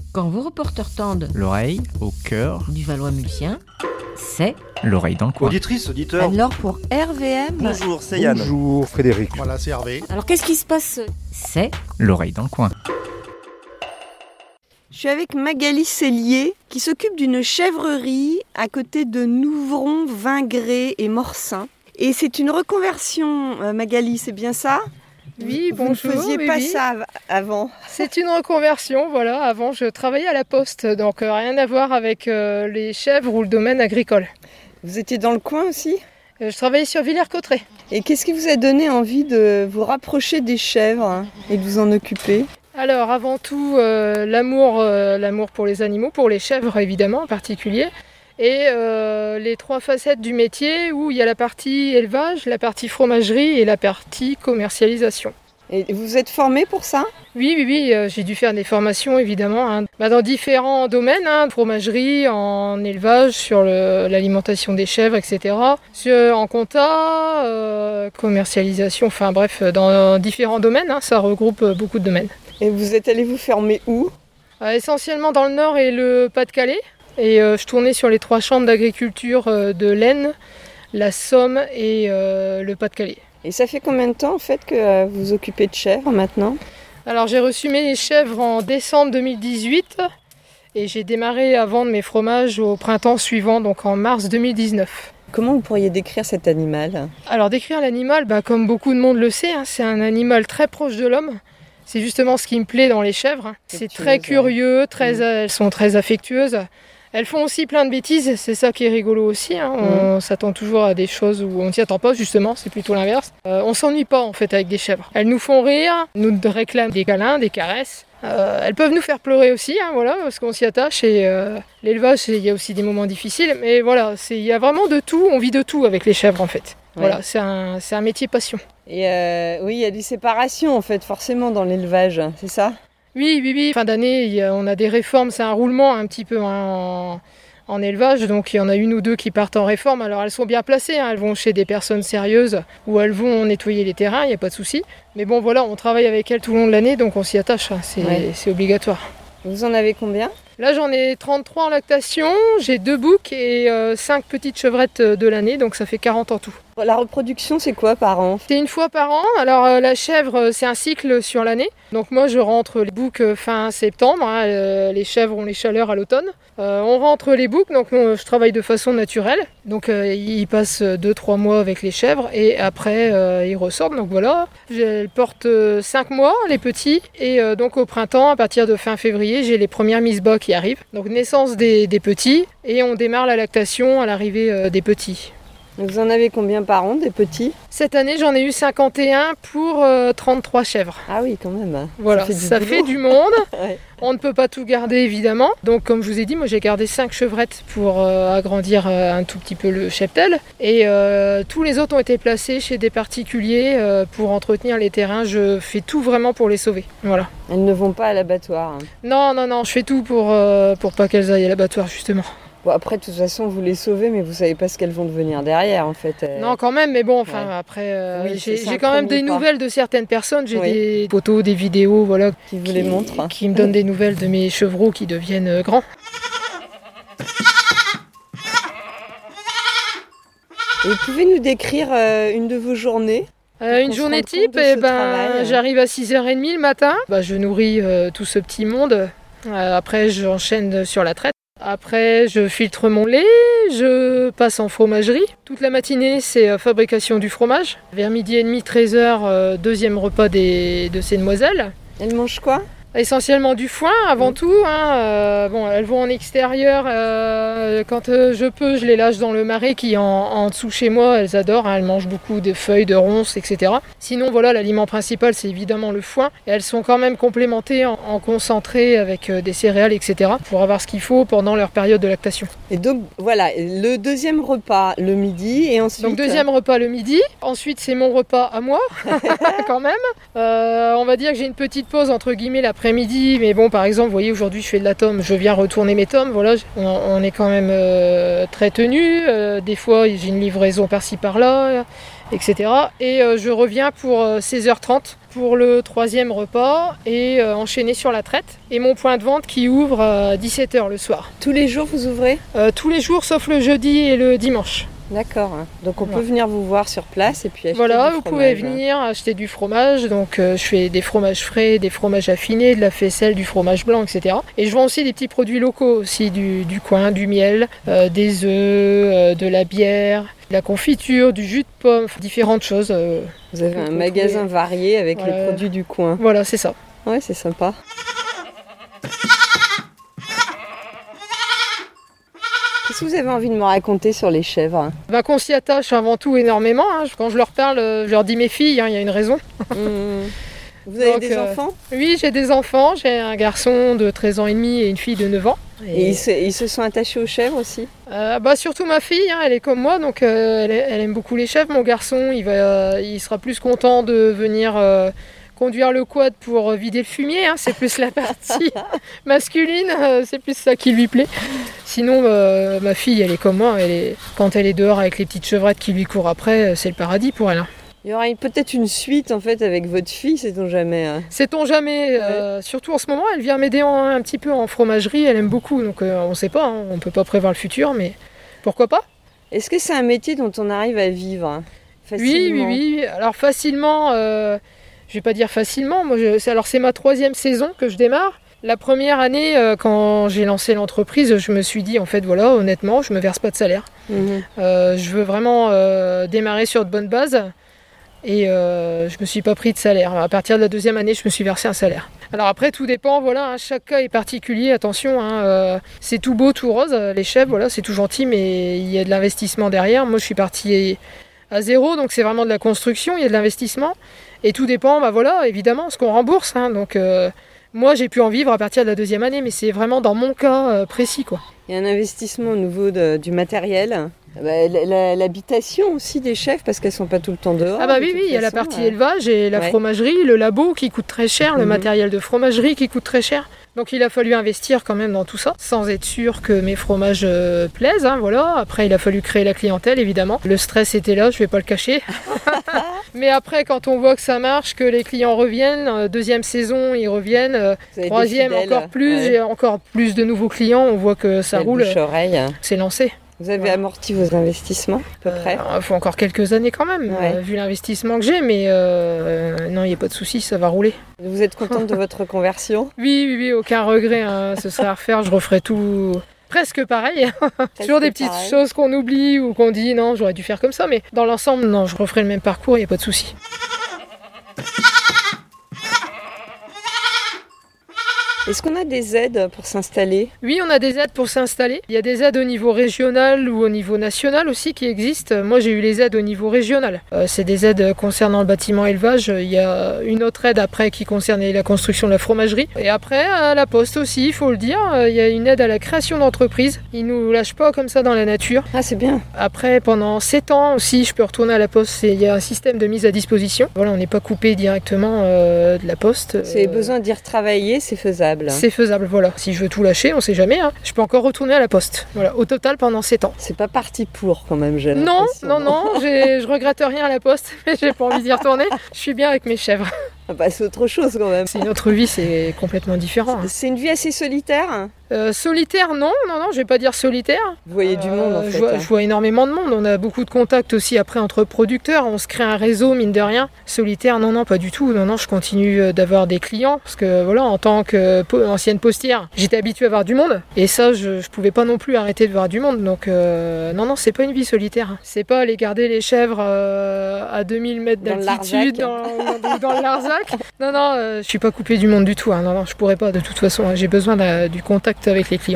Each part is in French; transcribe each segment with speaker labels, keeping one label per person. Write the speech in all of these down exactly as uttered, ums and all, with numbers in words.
Speaker 1: Quand vos reporters tendent
Speaker 2: l'oreille au cœur
Speaker 1: du Valois-Mulsien, c'est
Speaker 2: l'oreille dans le coin.
Speaker 3: Auditrice, auditeur.
Speaker 1: alors pour R V M.
Speaker 3: Bonjour, c'est Yann.
Speaker 4: Bonjour Frédéric.
Speaker 5: Voilà, c'est Hervé.
Speaker 1: Alors qu'est-ce qui se passe? C'est
Speaker 2: L'oreille dans le coin.
Speaker 6: Je suis avec Magali Cellier qui s'occupe d'une chèvrerie à côté de Nouvron, Vingré et Morsin. Et c'est une reconversion, euh, Magali, c'est bien ça?
Speaker 7: Oui,
Speaker 6: Vous
Speaker 7: bonjour.
Speaker 6: ne faisiez
Speaker 7: oui,
Speaker 6: pas
Speaker 7: oui.
Speaker 6: ça av- avant.
Speaker 7: C'est une reconversion, voilà. Avant, je travaillais à la poste, donc euh, rien à voir avec euh, les chèvres ou le domaine agricole.
Speaker 6: Vous étiez dans le coin aussi?
Speaker 7: Euh, je travaillais sur Villers-Cotterêts.
Speaker 6: Et qu'est-ce qui vous a donné envie de vous rapprocher des chèvres hein, et de vous en occuper?
Speaker 7: Alors, avant tout, euh, l'amour, euh, l'amour pour les animaux, pour les chèvres évidemment en particulier, et euh, les trois facettes du métier où il y a la partie élevage, la partie fromagerie et la partie commercialisation.
Speaker 6: Et vous êtes formé pour ça?
Speaker 7: Oui, oui, oui, euh, j'ai dû faire des formations évidemment, hein, bah, dans différents domaines, hein, fromagerie, en élevage, sur le- l'alimentation des chèvres, et cetera. Sur, en compta, euh, commercialisation, enfin bref, dans différents domaines, hein, ça regroupe euh, beaucoup de domaines.
Speaker 6: Et vous êtes allé vous former où?
Speaker 7: Euh, essentiellement dans le Nord et le Pas-de-Calais, et euh, je tournais sur les trois chambres d'agriculture euh, de l'Aisne, la Somme et euh, le Pas-de-Calais.
Speaker 6: Et ça fait combien de temps en fait que euh, vous vous occupez de chèvres maintenant?
Speaker 7: Alors j'ai reçu mes chèvres en décembre deux mille dix-huit et j'ai démarré à vendre mes fromages au printemps suivant, donc en mars deux mille dix-neuf.
Speaker 6: Comment vous pourriez décrire cet animal?
Speaker 7: Alors décrire l'animal, bah, comme beaucoup de monde le sait, hein, c'est un animal très proche de l'homme. C'est justement ce qui me plaît dans les chèvres. hein. C'est
Speaker 6: Affectueuse,
Speaker 7: très
Speaker 6: ouais.
Speaker 7: curieux, très,
Speaker 6: Mm.
Speaker 7: elles sont très affectueuses. Elles font aussi plein de bêtises, c'est ça qui est rigolo aussi. hein. On s'attend toujours à des choses où on ne s'y attend pas, justement, c'est plutôt l'inverse. Euh, on s'ennuie pas en fait avec des chèvres. Elles nous font rire, nous réclament des câlins, des caresses. Euh, elles peuvent nous faire pleurer aussi, hein, voilà, parce qu'on s'y attache. Et euh, l'élevage, c'est- il y a aussi des moments difficiles, mais voilà, c'est- il y a vraiment de tout, on vit de tout avec les chèvres en fait.
Speaker 6: Ouais.
Speaker 7: Voilà, c'est un, c'est un métier passion.
Speaker 6: Et euh, oui, il y a des séparations en fait, forcément dans l'élevage, c'est ça?
Speaker 7: Oui, oui, oui. Fin d'année, il y a- on a des réformes, c'est un roulement un petit peu hein, en, en élevage. Donc il y en a une ou deux qui partent en réforme. Alors elles sont bien placées, hein, elles vont chez des personnes sérieuses ou elles vont nettoyer les terrains, il n'y a pas de souci. Mais bon, voilà, on travaille avec elles tout le long de l'année, donc on s'y attache, hein, c'est
Speaker 6: Ouais.
Speaker 7: c'est obligatoire.
Speaker 6: Vous en avez combien?
Speaker 7: Là, j'en ai trente-trois en lactation, j'ai deux boucs et euh, cinq petites chevrettes de l'année, donc ça fait quarante en tout.
Speaker 6: La reproduction, c'est quoi par an?
Speaker 7: C'est une fois par an. Alors euh, la chèvre, euh, c'est un cycle sur l'année. Donc moi, je rentre les boucs euh, fin septembre. hein, euh, les chèvres ont les chaleurs à l'automne. Euh, on rentre les boucs, donc euh, je travaille de façon naturelle. Donc euh, ils passent deux trois mois avec les chèvres et après euh, ils ressortent. Donc voilà, elles portent cinq mois les petits et euh, donc au printemps, à partir de fin février, j'ai les premières mises bas qui arrivent. Donc naissance des, des petits et on démarre la lactation à l'arrivée euh, des petits.
Speaker 6: Vous en avez combien par an, des petits?
Speaker 7: Cette année, j'en ai eu cinquante et un pour euh, trente-trois chèvres.
Speaker 6: Ah oui, quand même.
Speaker 7: Voilà,
Speaker 6: Ça
Speaker 7: ça
Speaker 6: fait
Speaker 7: fait
Speaker 6: du
Speaker 7: du,
Speaker 6: boulot.
Speaker 7: monde.
Speaker 6: Ouais.
Speaker 7: On ne peut pas tout garder évidemment. Donc comme je vous ai dit, moi j'ai gardé cinq chevrettes pour euh, agrandir euh, un tout petit peu le cheptel. Et euh, tous les autres ont été placés chez des particuliers euh, pour entretenir les terrains. Je fais tout vraiment pour les sauver. Voilà.
Speaker 6: Elles ne vont pas à l'abattoir.
Speaker 7: Non, non, non, je fais tout pour, euh, pour pas qu'elles aillent à l'abattoir justement.
Speaker 6: Bon, après, de toute façon, vous les sauvez, mais vous savez pas ce qu'elles vont devenir derrière, en fait. Euh,
Speaker 7: Non, quand même, mais bon, enfin
Speaker 6: Ouais.
Speaker 7: après, euh,
Speaker 6: Oui,
Speaker 7: j'ai
Speaker 6: c'est ça,
Speaker 7: j'ai quand même
Speaker 6: premier
Speaker 7: des
Speaker 6: pas.
Speaker 7: nouvelles de certaines personnes. J'ai
Speaker 6: Oui.
Speaker 7: des photos, des vidéos, voilà.
Speaker 6: Qui vous les montrent.
Speaker 7: Qui me donnent des nouvelles de mes chevreaux qui deviennent euh, grands.
Speaker 6: Et vous pouvez nous décrire euh, une de vos journées?
Speaker 7: Euh,
Speaker 6: Pour
Speaker 7: une
Speaker 6: qu'on se
Speaker 7: journée
Speaker 6: rende
Speaker 7: type,
Speaker 6: compte de
Speaker 7: eh
Speaker 6: ce
Speaker 7: ben,
Speaker 6: travail.
Speaker 7: j'arrive à six heures trente le matin. Bah, je nourris euh, tout ce petit monde. Euh, après, j'enchaîne sur la traite. Après, je filtre mon lait, je passe en fromagerie. Toute la matinée, c'est euh, fabrication du fromage. Vers midi et demi, treize heures, euh, deuxième repas des, de ces demoiselles.
Speaker 6: Elles mangent quoi?
Speaker 7: Essentiellement du foin avant
Speaker 6: Mm.
Speaker 7: tout. hein. Euh, bon, elles vont en extérieur. euh, quand euh, je peux, je les lâche dans le marais qui est en, en dessous chez moi. Elles adorent. hein. Elles mangent beaucoup de feuilles, de ronces, et cetera. Sinon, voilà, l'aliment principal, c'est évidemment le foin. Et elles sont quand même complémentées en, en concentré avec euh, des céréales, et cetera pour avoir ce qu'il faut pendant leur période de lactation.
Speaker 6: Et donc, voilà, le deuxième repas, le midi, et ensuite...
Speaker 7: Donc deuxième repas le midi. Ensuite, c'est mon repas à moi, quand même. Euh, on va dire que j'ai une petite pause entre guillemets l'après-midi. Mais bon, par exemple, vous voyez, aujourd'hui, je fais de la tome. Je viens retourner mes tomes. Voilà, on, on est quand même euh, très tenu. Euh, des fois, j'ai une livraison par-ci par-là. et cetera. Et euh, je reviens pour euh, seize heures trente pour le troisième repas et euh, enchaîner sur la traite. Et mon point de vente qui ouvre à dix-sept heures le soir.
Speaker 6: Tous les jours, vous ouvrez ?
Speaker 7: euh, Tous les jours, sauf le jeudi et le dimanche.
Speaker 6: D'accord. Donc on
Speaker 7: Voilà.
Speaker 6: peut venir vous voir sur place et puis acheter
Speaker 7: Voilà,
Speaker 6: du
Speaker 7: vous
Speaker 6: fromage.
Speaker 7: pouvez venir acheter du fromage. Donc euh, je fais des fromages frais, des fromages affinés, de la faisselle, du fromage blanc, et cetera. Et je vends aussi des petits produits locaux aussi, du, du coin, du miel, euh, des œufs, euh, de la bière, de la confiture, du jus de pomme, différentes choses. euh.
Speaker 6: Vous avez
Speaker 7: que
Speaker 6: un
Speaker 7: vous
Speaker 6: magasin
Speaker 7: pouvez-
Speaker 6: varié avec
Speaker 7: Voilà.
Speaker 6: les produits du coin.
Speaker 7: Voilà, c'est ça.
Speaker 6: Ouais, c'est sympa. Qu'est-ce que vous avez envie de me raconter sur les chèvres ?
Speaker 7: Ben, qu'on s'y attache avant tout énormément. hein. Quand je leur parle, euh, je leur dis mes filles, hein, il y a une raison.
Speaker 6: Mmh. Vous avez
Speaker 7: Donc,
Speaker 6: des
Speaker 7: euh,
Speaker 6: enfants ?
Speaker 7: Oui, j'ai des enfants. J'ai un garçon de treize ans et demi et une fille de neuf ans.
Speaker 6: Et ils se, ils se sont attachés aux chèvres aussi ?
Speaker 7: Euh, bah, surtout ma fille, hein, elle est comme moi, donc euh, elle, elle aime beaucoup les chèvres. Mon garçon, il, va, euh, il sera plus content de venir euh, conduire le quad pour vider le fumier. hein. C'est plus la partie masculine, euh, c'est plus ça qui lui plaît. Sinon, euh, ma fille, elle est comme moi. Elle est, quand elle est dehors avec les petites chevrettes qui lui courent après, c'est le paradis pour elle. hein.
Speaker 6: Il y aura une- peut-être une suite en fait avec votre fille, sait-on jamais. hein.
Speaker 7: Sait-on jamais, euh, surtout en ce moment, elle vient m'aider en- un petit peu en fromagerie, elle aime beaucoup, donc euh, on sait pas, hein, on peut pas prévoir le futur, mais pourquoi pas ?
Speaker 6: Est-ce que c'est un métier dont on arrive à vivre hein,
Speaker 7: Oui,
Speaker 6: facilement ?
Speaker 7: oui, oui, alors facilement, euh, je vais pas dire facilement, moi, je, c'est- alors c'est ma troisième saison que je démarre. La première année, euh, quand j'ai lancé l'entreprise, je me suis dit, en fait, voilà, honnêtement, je me verse pas de salaire.
Speaker 6: Mhm.
Speaker 7: Euh, je veux vraiment euh, démarrer sur de bonnes bases. Et euh, je me suis pas pris de salaire. À partir de la deuxième année, je me suis versé un salaire. Alors après, tout dépend, voilà, hein, chaque cas est particulier, attention, hein, euh, c'est tout beau, tout rose, les chèvres, voilà, c'est tout gentil, mais il y a de l'investissement derrière. Moi, je suis partie à zéro, donc c'est vraiment de la construction, il y a de l'investissement. Et tout dépend, bah voilà, évidemment, ce qu'on rembourse. hein, donc euh, moi, j'ai pu en vivre à partir de la deuxième année, mais c'est vraiment dans mon cas euh, précis, quoi.
Speaker 6: Il y a un investissement au niveau de- du matériel. Bah, la- la- L'habitation aussi des chèvres parce qu'elles sont pas tout le temps dehors.
Speaker 7: Ah bah
Speaker 6: de
Speaker 7: oui,
Speaker 6: toute
Speaker 7: oui, il y a la
Speaker 6: façon,
Speaker 7: partie
Speaker 6: euh.
Speaker 7: élevage et la
Speaker 6: Ouais.
Speaker 7: fromagerie, le labo qui coûte très cher, le
Speaker 6: Mhm.
Speaker 7: matériel de fromagerie qui coûte très cher. Donc il a fallu investir quand même dans tout ça, sans être sûr que mes fromages euh, plaisent, hein, voilà. Après il a fallu créer la clientèle évidemment. Le stress était là, je vais pas le cacher. Mais après quand on voit que ça marche, que les clients reviennent, euh, deuxième saison ils reviennent, euh,
Speaker 6: Vous avez des
Speaker 7: troisième
Speaker 6: fidèles,
Speaker 7: encore plus,
Speaker 6: ouais.
Speaker 7: j'ai encore plus de nouveaux clients, on voit que ça
Speaker 6: Belle
Speaker 7: roule,
Speaker 6: bouche-oreille.
Speaker 7: c'est lancé.
Speaker 6: Vous avez
Speaker 7: Voilà.
Speaker 6: amorti vos investissements à peu près.
Speaker 7: Il faut encore quelques années quand même,
Speaker 6: Ouais.
Speaker 7: euh, vu l'investissement que j'ai, mais euh, non, il n'y a pas de souci, ça va rouler.
Speaker 6: Vous êtes contente de votre conversion?
Speaker 7: Oui, oui, oui, aucun regret, hein, ce serait à refaire, je referais tout presque pareil. Toujours des petites
Speaker 6: pareil.
Speaker 7: choses qu'on oublie ou qu'on dit non, j'aurais dû faire comme ça, mais dans l'ensemble, non, je referais le même parcours, il n'y a pas de souci.
Speaker 6: Est-ce qu'on a des aides pour s'installer?
Speaker 7: Oui, on a des aides pour s'installer. Il y a des aides au niveau régional ou au niveau national aussi qui existent. Moi, j'ai eu les aides au niveau régional. Euh, c'est des aides concernant le bâtiment élevage. Il y a une autre aide après qui concernait la construction de la fromagerie. Et après, à la Poste aussi, il faut le dire, euh, il y a une aide à la création d'entreprise. Ils nous lâchent pas comme ça dans la nature.
Speaker 6: Ah, c'est bien.
Speaker 7: Après, pendant sept ans aussi, je peux retourner à la Poste. C'est- Il y a un système de mise à disposition. Voilà, on n'est pas coupé directement euh, de la Poste.
Speaker 6: C'est
Speaker 7: Euh,
Speaker 6: besoin d'y retravailler, c'est faisable.
Speaker 7: c'est faisable, voilà. Si je veux tout lâcher, on sait jamais, hein. Je peux encore retourner à la Poste. Voilà, au total pendant sept ans.
Speaker 6: C'est pas parti pour quand même, j'ai
Speaker 7: Non,
Speaker 6: l'impression.
Speaker 7: non, non, j'ai- je regrette rien à la Poste, mais j'ai pas envie d'y retourner. Je suis bien avec mes chèvres.
Speaker 6: Ah bah, c'est autre chose quand même.
Speaker 7: C'est une autre vie, c'est complètement différent. hein.
Speaker 6: C'est une vie assez solitaire. hein.
Speaker 7: Euh, solitaire, non, non, non, je vais pas dire solitaire.
Speaker 6: Vous voyez du monde en
Speaker 7: Euh,
Speaker 6: fait.
Speaker 7: Je vois,
Speaker 6: hein.
Speaker 7: je vois énormément de monde. On a beaucoup de contacts aussi après entre producteurs. On se crée un réseau, mine de rien. Solitaire, non, non, pas du tout. Non, non, je continue euh, d'avoir des clients parce que voilà, en tant que po- ancienne postière, j'étais habituée à voir du monde. Et ça, je, je pouvais pas non plus arrêter de voir du monde. Donc, euh, non, non, c'est pas une vie solitaire. hein. C'est pas aller garder les chèvres euh, à deux mille mètres
Speaker 6: Dans le
Speaker 7: d'altitude
Speaker 6: Larzac.
Speaker 7: dans, dans, dans le Larzac. Non, non, euh, je suis pas coupée du monde du tout. hein. Non, non, je pourrais pas de toute façon. hein. J'ai besoin d'un- du contact avec les clients.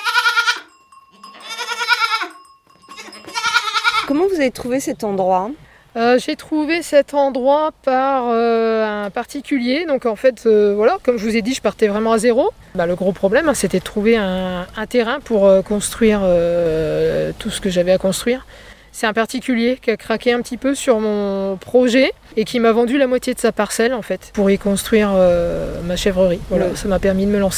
Speaker 6: Comment vous avez trouvé cet endroit?
Speaker 7: Euh, j'ai trouvé cet endroit par euh, un particulier. Donc en fait, euh, voilà, comme je vous ai dit, je partais vraiment à zéro. Bah, le gros problème, hein, c'était de trouver un, un terrain pour euh, construire euh, tout ce que j'avais à construire. C'est un particulier qui a craqué un petit peu sur mon projet et qui m'a vendu la moitié de sa parcelle en fait pour y construire euh, ma chèvrerie. Voilà,
Speaker 6: Ouais.
Speaker 7: ça m'a permis de me lancer.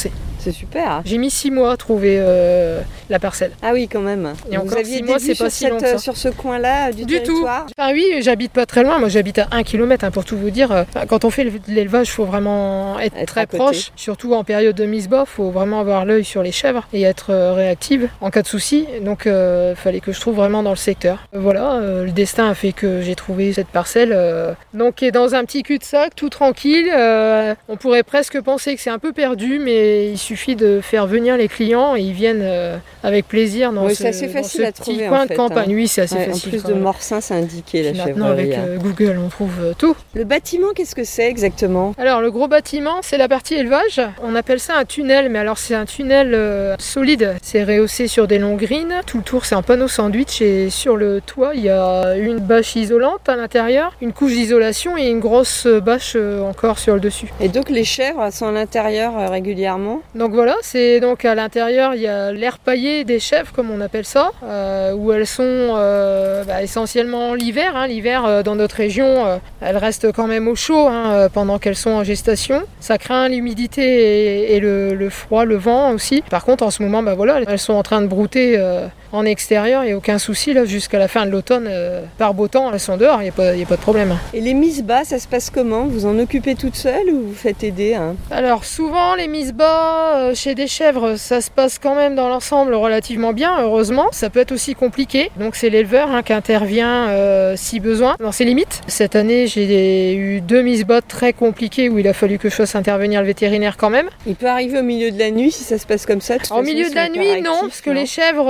Speaker 6: C'est super.
Speaker 7: J'ai mis six mois à trouver euh, la parcelle.
Speaker 6: Ah oui, quand même.
Speaker 7: Et
Speaker 6: vous
Speaker 7: encore
Speaker 6: aviez
Speaker 7: six
Speaker 6: des
Speaker 7: mois,
Speaker 6: vues
Speaker 7: c'est
Speaker 6: sur,
Speaker 7: pas si long
Speaker 6: cette,
Speaker 7: que ça.
Speaker 6: sur ce coin-là du,
Speaker 7: Du tout.
Speaker 6: territoire?
Speaker 7: Ah oui, j'habite pas très loin. Moi, j'habite à un kilomètre, hein, pour tout vous dire. Quand on fait l'élevage, il faut vraiment être,
Speaker 6: Être
Speaker 7: très
Speaker 6: à côté.
Speaker 7: proche. Surtout en période de mise bas, il faut vraiment avoir l'œil sur les chèvres et être euh, réactive en cas de souci. Donc, il euh, fallait que je trouve vraiment dans le secteur. Euh, voilà, euh, le destin a fait que j'ai trouvé cette parcelle. Euh, donc, qui est dans un petit cul-de-sac, tout tranquille. Euh, on pourrait presque penser que c'est un peu perdu, mais il suffit de faire venir les clients et ils viennent euh, avec plaisir dans
Speaker 6: Oui,
Speaker 7: ce,
Speaker 6: c'est assez
Speaker 7: dans
Speaker 6: facile
Speaker 7: ce
Speaker 6: à
Speaker 7: petit
Speaker 6: trouver,
Speaker 7: coin
Speaker 6: en
Speaker 7: de
Speaker 6: fait,
Speaker 7: campagne.
Speaker 6: hein.
Speaker 7: Oui, c'est assez
Speaker 6: Ouais,
Speaker 7: facile.
Speaker 6: en plus
Speaker 7: quand
Speaker 6: de
Speaker 7: même.
Speaker 6: Morsin, c'est indiqué la
Speaker 7: Puis maintenant,
Speaker 6: chèvrerie.
Speaker 7: avec euh, Google, on trouve euh, tout.
Speaker 6: Le bâtiment, qu'est-ce que c'est exactement?
Speaker 7: Alors, le gros bâtiment, c'est la partie élevage. On appelle ça un tunnel, mais alors c'est un tunnel euh, solide. C'est rehaussé sur des longues grines. Tout le tour, c'est un panneau sandwich et sur le toit, il y a une bâche isolante à l'intérieur, une couche d'isolation et une grosse bâche euh, encore sur le dessus.
Speaker 6: Et donc les chèvres sont à l'intérieur euh, régulièrement?
Speaker 7: Donc voilà, c'est donc à l'intérieur, il y a l'air paillé des chèvres, comme on appelle ça, euh, où elles sont euh, bah, essentiellement l'hiver. Hein. L'hiver, euh, dans notre région, euh, elles restent quand même au chaud hein, euh, pendant qu'elles sont en gestation. Ça craint l'humidité et, et le, le froid, le vent aussi. Par contre, en ce moment, bah, voilà, elles sont en train de brouter euh, en extérieur, il n'y a aucun souci. Là, jusqu'à la fin de l'automne, euh, par beau temps, elles sont dehors, il n'y a, pas- il y a pas de problème.
Speaker 6: Et les mises bas, ça se passe comment? Vous en occupez toute seule ou vous faites aider hein?
Speaker 7: Alors souvent les mises bas euh, chez des chèvres, ça se passe quand même dans l'ensemble relativement bien, heureusement. Ça peut être aussi compliqué, donc c'est l'éleveur hein, qui intervient euh, si besoin, dans ses limites. Cette année j'ai eu deux mises bas très compliquées où il a fallu que je fasse intervenir le vétérinaire quand même.
Speaker 6: Il peut arriver au milieu de la nuit si ça se passe comme ça. De toute
Speaker 7: Au
Speaker 6: façon,
Speaker 7: milieu
Speaker 6: ils
Speaker 7: de la
Speaker 6: sont
Speaker 7: nuit,
Speaker 6: hyper
Speaker 7: non,
Speaker 6: actifs,
Speaker 7: parce que
Speaker 6: non
Speaker 7: les chèvres,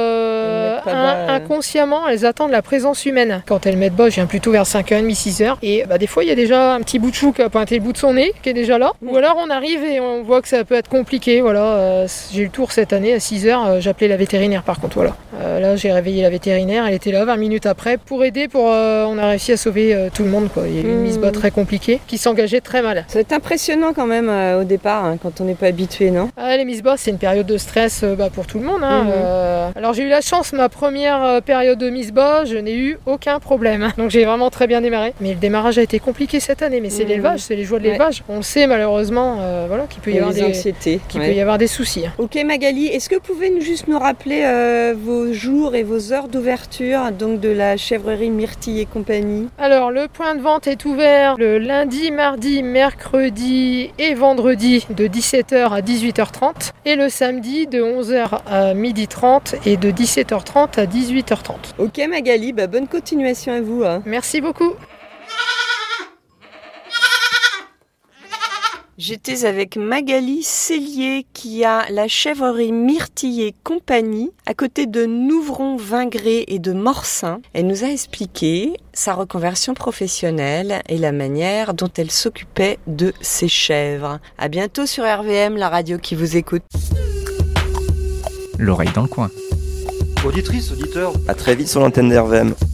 Speaker 7: euh,
Speaker 6: Elles mettent pas
Speaker 7: in-
Speaker 6: bas, euh.
Speaker 7: inconsciemment, elles attendent la présence humaine. Quand elles mettent bas, je viens plutôt vers cinq heures trente, six heures. Et bah, des fois, il y a déjà un petit bout de chou qui a pointé le bout de son nez, qui est déjà là.
Speaker 6: Mm.
Speaker 7: Ou alors, on arrive et on voit que ça peut être compliqué. Voilà, euh, j'ai eu le tour cette année à six heures. euh, J'appelais la vétérinaire, par contre. Voilà. Euh, là, j'ai réveillé la vétérinaire. Elle était là vingt minutes après pour aider. Pour, euh, on a réussi à sauver euh, tout le monde. Quoi. Il y a eu une
Speaker 6: Mm.
Speaker 7: mise bas très compliquée qui s'engageait très mal.
Speaker 6: Ça va être impressionnant quand même euh, au départ hein, quand on n'est pas habitué, non?
Speaker 7: Ah, les mises bas, c'est une période de stress euh, bah, pour tout le monde. Hein.
Speaker 6: Mhm.
Speaker 7: Euh, alors j'ai eu la chance, ma première euh, période de mise bas, je n'ai eu aucun problème. Donc j'ai vraiment très bien démarré. Mais le démarrage a été compliqué cette année. Mais c'est
Speaker 6: Mhm.
Speaker 7: l'élevage, c'est les joies de
Speaker 6: Ouais.
Speaker 7: l'élevage. On le sait malheureusement, euh, voilà, qu'il peut y
Speaker 6: Il y a
Speaker 7: avoir
Speaker 6: les
Speaker 7: des,
Speaker 6: anxiétés.
Speaker 7: qu'il
Speaker 6: ouais.
Speaker 7: peut y avoir des soucis.
Speaker 6: Ok Magali, est-ce que vous pouvez nous- juste nous rappeler euh, vos jours et vos heures d'ouverture donc de la chèvrerie Myrtille et compagnie?
Speaker 7: Alors le point de vente est ouvert le lundi, mardi, mercredi et vendredi de dix-sept heures à dix-huit heures trente et le samedi de onze heures à midi trente et de dix-sept heures trente à dix-huit heures trente.
Speaker 6: Ok Magali, bah, bonne continuation à vous. Hein.
Speaker 7: Merci beaucoup.
Speaker 6: J'étais avec Magali Cellier qui a la chèvrerie Myrtille et compagnie à côté de Nouvron-Vingré et de Morsin. Elle nous a expliqué sa reconversion professionnelle et la manière dont elle s'occupait de ses chèvres. À bientôt sur R V M, la radio qui vous écoute.
Speaker 2: L'oreille dans le coin.
Speaker 3: Auditrice, auditeur,
Speaker 4: À très vite sur l'antenne d'R V M.